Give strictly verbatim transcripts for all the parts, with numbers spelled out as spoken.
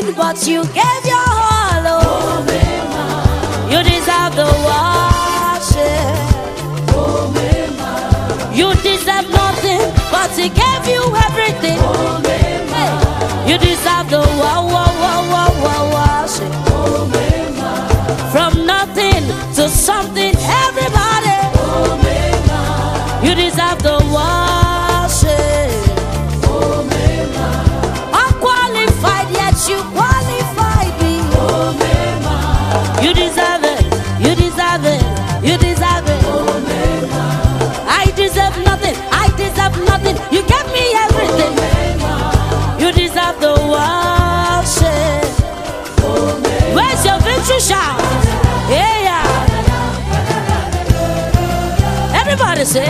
nothing, but you gave your all. Oh, you deserve the worship. Oh, you deserve nothing, but he gave you everything. Oh, hey. You deserve the wow, wow, wow, wow, wow, worship. Oh, from nothing to something, everybody. Oh, you deserve the worship. Oh, unqualified, yet you qualified me. Oh, you deserve it. You deserve it. You deserve it. Oh, I deserve nothing. I deserve nothing. You gave me everything. Oh, you deserve the worship. Oh, where's your victory shout? Yeah, yeah. Everybody say.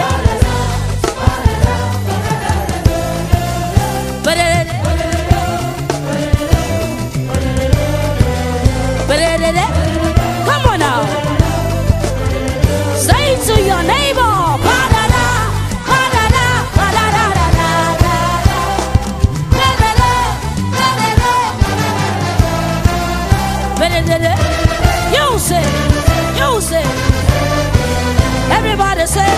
Come on now. Say it to your neighbor. You say, you say. Everybody say.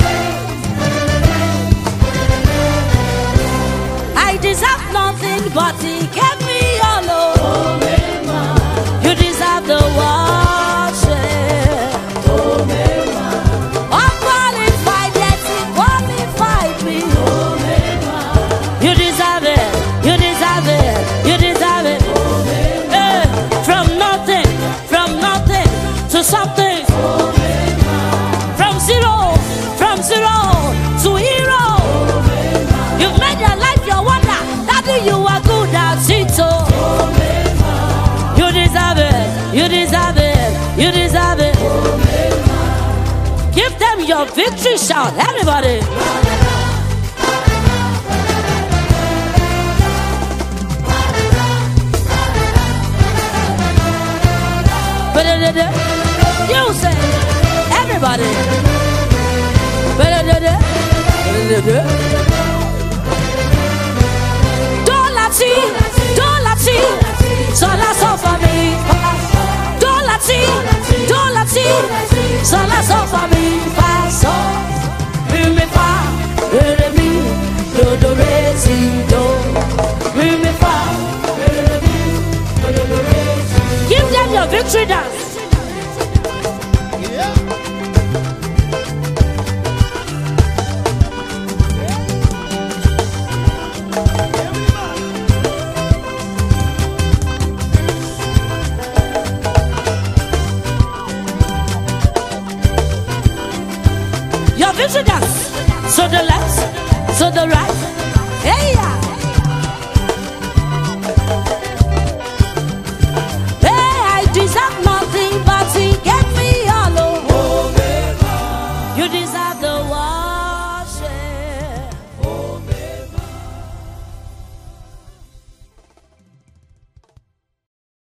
I deserve nothing, but he gave me all. Oh, you deserve the worship. Oh, unqualified, yet he qualified me. Oh, you deserve it. You deserve it. You deserve it. Oh, hey, from nothing, from nothing to something. Oh, from zero, from zero to hero. Oh, you've made your life your wonder. Daddy, you are good at it. Oh, you deserve it. You deserve it. You deserve it. Give them your victory shout, everybody. You say, everybody. Don't let it, don't let it, so let's all for me. Don't let it, don't let it, so let's all for me. So, we may find, we may do the racing, do we may find, give them your victory dance. Your victory dance. So the left, so the right. Hey, yeah.